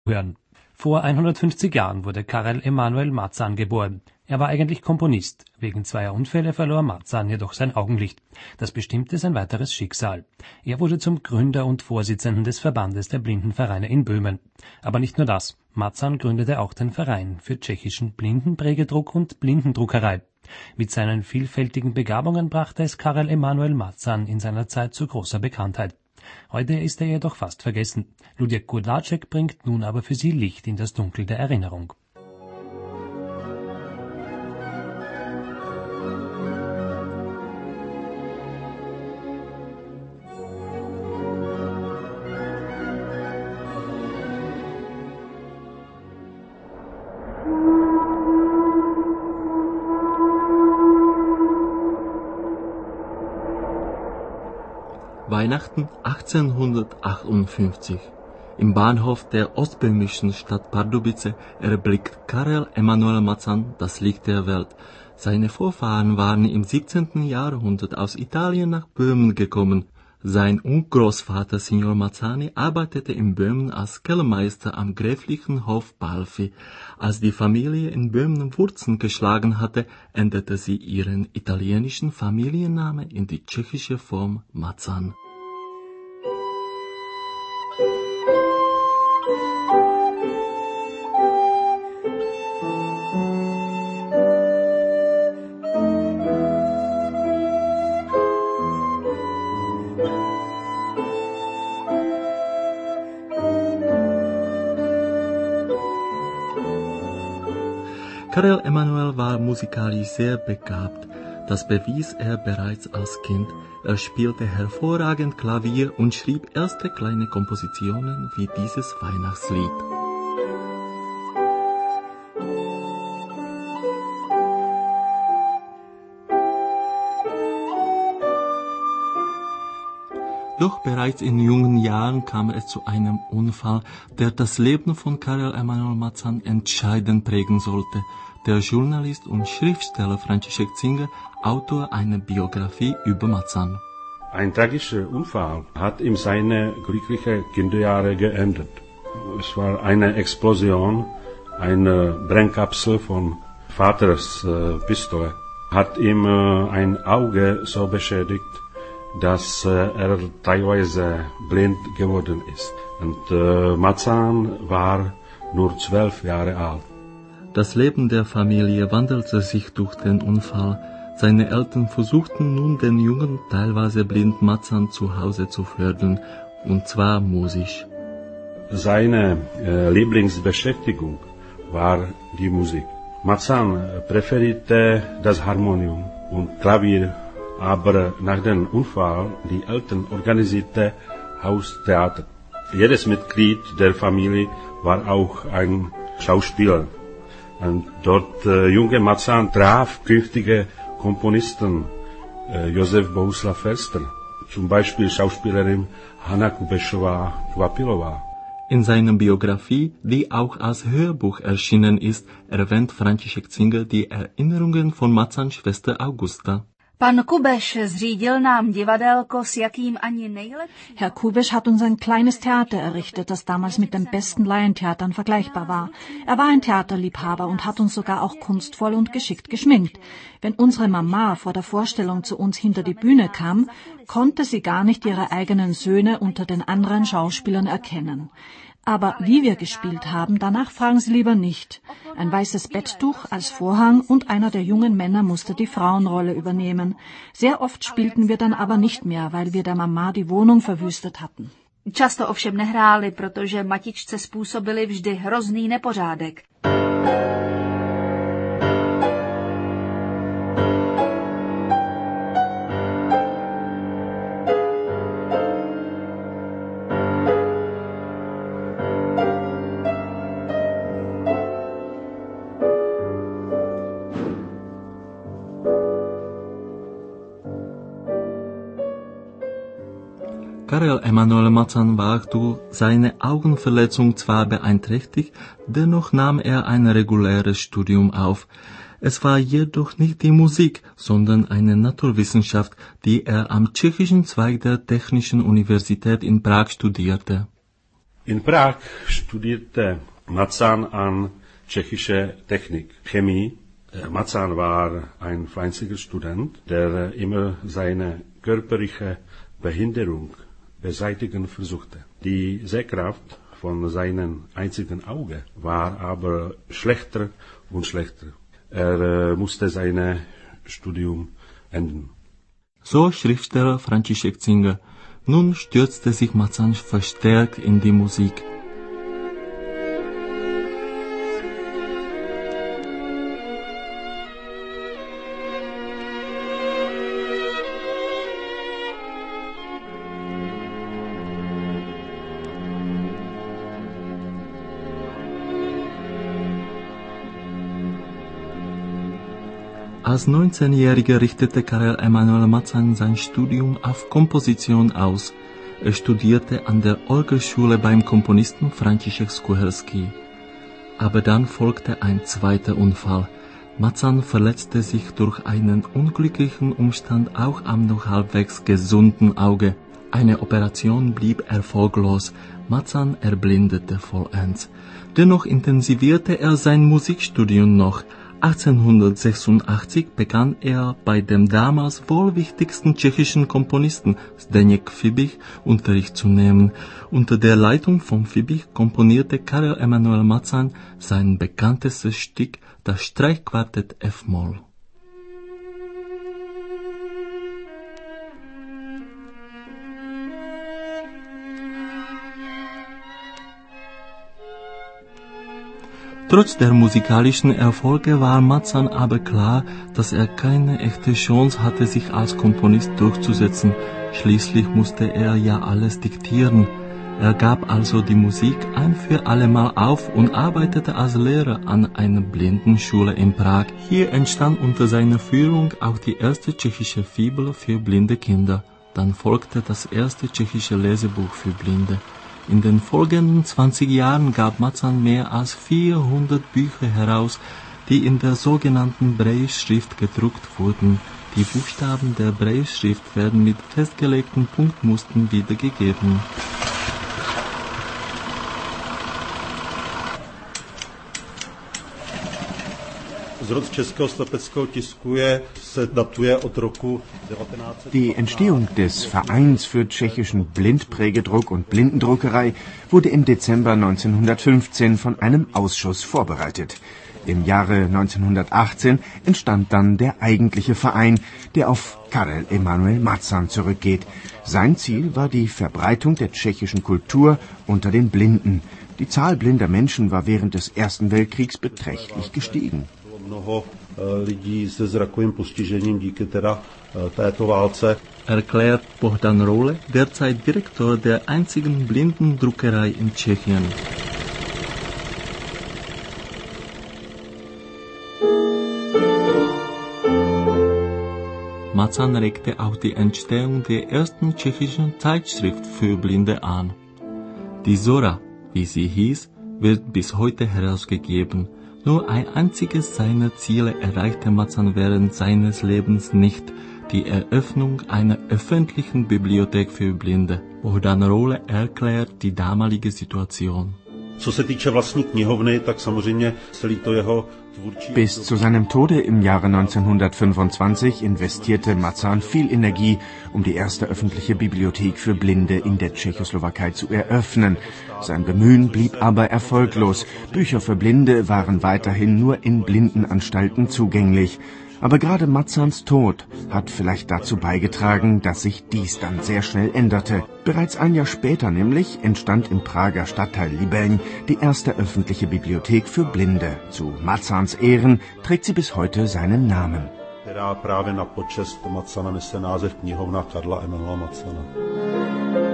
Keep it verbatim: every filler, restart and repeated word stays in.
hören. Vor hundertfünfzig Jahren wurde Karel Emanuel Mazan geboren. Er war eigentlich Komponist. Wegen zweier Unfälle verlor Mazan jedoch sein Augenlicht. Das bestimmte sein weiteres Schicksal. Er wurde zum Gründer und Vorsitzenden des Verbandes der Blindenvereine in Böhmen. Aber nicht nur das. Mazan gründete auch den Verein für tschechischen Blindenprägedruck und Blindendruckerei. Mit seinen vielfältigen Begabungen brachte es Karel Emanuel Mazan in seiner Zeit zu großer Bekanntheit. Heute ist er jedoch fast vergessen. Luděk Kudláček bringt nun aber für Sie Licht in das Dunkel der Erinnerung. Weihnachten achtzehnhundertachtundfünfzig. Im Bahnhof der ostböhmischen Stadt Pardubice erblickt Karel Emanuel Mazan das Licht der Welt. Seine Vorfahren waren im siebzehnten Jahrhundert aus Italien nach Böhmen gekommen. Sein Urgroßvater Signor Mazzani arbeitete in Böhmen als Kellermeister am gräflichen Hof Balfi. Als die Familie in Böhmen Wurzeln geschlagen hatte, änderte sie ihren italienischen Familiennamen in die tschechische Form Mazan. Karel Emanuel war musikalisch sehr begabt. Das bewies er bereits als Kind. Er spielte hervorragend Klavier und schrieb erste kleine Kompositionen wie dieses Weihnachtslied. Doch bereits in jungen Jahren kam es zu einem Unfall, der das Leben von Karel Emanuel Mazan entscheidend prägen sollte. Der Journalist und Schriftsteller František Zinger, Autor einer Biografie über Mazan. Ein tragischer Unfall hat ihm seine glücklichen Kinderjahre geändert. Es war eine Explosion, eine Brennkapsel von Vaters äh, Pistole hat ihm äh, ein Auge so beschädigt, dass äh, er teilweise blind geworden ist. Und äh, Mazan war nur zwölf Jahre alt. Das Leben der Familie wandelte sich durch den Unfall. Seine Eltern versuchten nun, den jungen, teilweise blinden Mazan zu Hause zu fördern, und zwar musisch. Seine äh, Lieblingsbeschäftigung war die Musik. Mazan präferierte das Harmonium und Klavier, aber nach dem Unfall die Eltern organisierte Haustheater. Jedes Mitglied der Familie war auch ein Schauspieler. Und dort äh, junge Mazan traf künftige Komponisten, äh, Josef Bohuslav Förster, zum Beispiel Schauspielerin Hanna Kubešová-Kvapilova. In seiner Biografie, die auch als Hörbuch erschienen ist, erwähnt František Zinger die Erinnerungen von Mazans Schwester Augusta. Pan Kubeš zřídil nám divadélko, s jakým ani nejlepší... Herr Kubeš hat uns ein kleines Theater errichtet, das damals mit den besten Laientheatern vergleichbar war. Er war ein Theaterliebhaber und hat uns sogar auch kunstvoll und geschickt geschminkt. Wenn unsere Mama vor der Vorstellung zu uns hinter die Bühne kam, konnte sie gar nicht ihre eigenen Söhne unter den anderen Schauspielern erkennen. Aber wie wir gespielt haben, danach fragen Sie lieber nicht. Ein weißes Betttuch als Vorhang und einer der jungen Männer musste die Frauenrolle übernehmen. Sehr oft spielten wir dann aber nicht mehr, weil wir der Mama die Wohnung verwüstet hatten. Často ovšem nehráli, protože matičce způsobili vždy hrozný nepořádek. Karel Emanuel Mazan war durch seine Augenverletzung zwar beeinträchtigt, dennoch nahm er ein reguläres Studium auf. Es war jedoch nicht die Musik, sondern eine Naturwissenschaft, die er am tschechischen Zweig der Technischen Universität in Prag studierte. In Prag studierte Mazan an tschechische Technik, Chemie. Mazan war ein fleißiger Student, der immer seine körperliche Behinderung beseitigen versuchte. Die Sehkraft von seinem einzigen Auge war aber schlechter und schlechter. Er äh, musste sein Studium enden. So Schriftsteller František Zinger. Nun stürzte sich Mazan verstärkt in die Musik. Als neunzehnjähriger richtete Karel Emanuel Mazan sein Studium auf Komposition aus. Er studierte an der Orgelschule beim Komponisten František Skuhelský. Aber dann folgte ein zweiter Unfall. Mazan verletzte sich durch einen unglücklichen Umstand auch am noch halbwegs gesunden Auge. Eine Operation blieb erfolglos. Mazan erblindete vollends. Dennoch intensivierte er sein Musikstudium noch. achtzehnhundertsechsundachtzig begann er bei dem damals wohl wichtigsten tschechischen Komponisten Zdeněk Fibich Unterricht zu nehmen. Unter der Leitung von Fibich komponierte Karel Emanuel Mazan sein bekanntestes Stück, das Streichquartett F-Moll. Trotz der musikalischen Erfolge war Mazan aber klar, dass er keine echte Chance hatte, sich als Komponist durchzusetzen. Schließlich musste er ja alles diktieren. Er gab also die Musik ein für allemal auf und arbeitete als Lehrer an einer Blindenschule in Prag. Hier entstand unter seiner Führung auch die erste tschechische Fibel für blinde Kinder. Dann folgte das erste tschechische Lesebuch für Blinde. In den folgenden zwanzig Jahren gab Mazan mehr als vierhundert Bücher heraus, die in der sogenannten Braille-Schrift gedruckt wurden. Die Buchstaben der Braille-Schrift werden mit festgelegten Punktmustern wiedergegeben. Die Entstehung des Vereins für tschechischen Blindprägedruck und Blindendruckerei wurde im Dezember neunzehnhundertfünfzehn von einem Ausschuss vorbereitet. Im Jahre neunzehnhundertachtzehn entstand dann der eigentliche Verein, der auf Karel Emanuel Mazan zurückgeht. Sein Ziel war die Verbreitung der tschechischen Kultur unter den Blinden. Die Zahl blinder Menschen war während des Ersten Weltkriegs beträchtlich gestiegen. Erklärt Bohdan Role, derzeit Direktor der einzigen Blindendruckerei in Tschechien. Mazan regte auch die Entstehung der ersten tschechischen Zeitschrift für Blinde an. Die Zora, wie sie hieß, wird bis heute herausgegeben. Nur ein einziges seiner Ziele erreichte Mazan während seines Lebens nicht, die Eröffnung einer öffentlichen Bibliothek für Blinde. Bohdan Role erklärt die damalige Situation. Bis zu seinem Tode im Jahre neunzehnhundertfünfundzwanzig investierte Mazan viel Energie, um die erste öffentliche Bibliothek für Blinde in der Tschechoslowakei zu eröffnen. Sein Bemühen blieb aber erfolglos. Bücher für Blinde waren weiterhin nur in Blindenanstalten zugänglich. Aber gerade Mazans Tod hat vielleicht dazu beigetragen, dass sich dies dann sehr schnell änderte. Bereits ein Jahr später nämlich entstand im Prager Stadtteil Líbeň die erste öffentliche Bibliothek für Blinde. Zu Mazans Ehren trägt sie bis heute seinen Namen. Která právě na počest Mazana nese název knihovna Karla Emanuela Mazana.